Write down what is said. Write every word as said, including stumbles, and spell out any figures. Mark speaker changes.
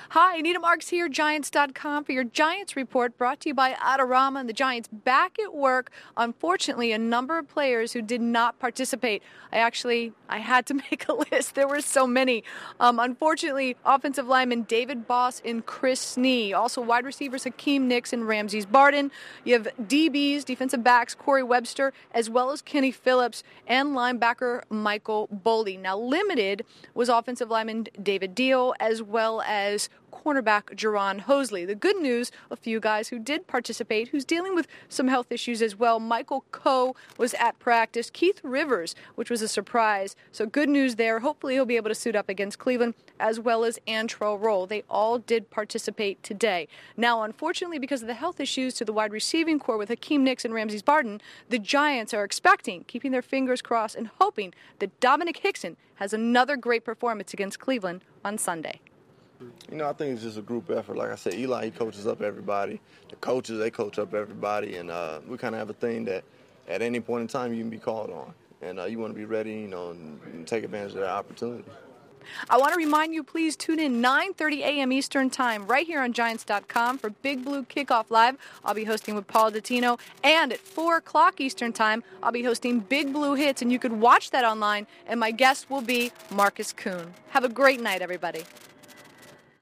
Speaker 1: Hi, Anita Marks here, Giants dot com for your Giants report, brought to you by Adorama and the Giants back at work. Unfortunately, a number of players who did not participate. I actually, I had to make a list. There were so many. Um, unfortunately, offensive lineman David Boss and Chris Snee. Also, wide receivers Hakeem Nicks and Ramses Barden. You have D Bs, defensive backs Corey Webster, as well as Kenny Phillips, and linebacker Michael Boldy. Now, limited was offensive lineman David Deal, as well as cornerback Jerron Hosley. The good news, a few guys who did participate, who's dealing with some health issues as well. Michael Coe was at practice. Keith Rivers, which was a surprise. So good news there. Hopefully he'll be able to suit up against Cleveland, as well as Antrell Roll. They all did participate today. Now, unfortunately, because of the health issues to the wide receiving core with Hakeem Nicks and Ramses Barden, the Giants are expecting, keeping their fingers crossed, and hoping that Dominic Hickson has another great performance against Cleveland on Sunday.
Speaker 2: You know, I think it's just a group effort. Like I said, Eli, he coaches up everybody. The coaches, they coach up everybody. And uh, we kind of have a thing that at any point in time you can be called on. And uh, you want to be ready, you know, and, and take advantage of that opportunity.
Speaker 1: I want to remind you, please tune in nine thirty a.m. Eastern Time right here on Giants dot com for Big Blue Kickoff Live. I'll be hosting with Paul Dottino. And at four o'clock Eastern Time, I'll be hosting Big Blue Hits, and you could watch that online, and my guest will be Marcus Kuhn. Have a great night, everybody.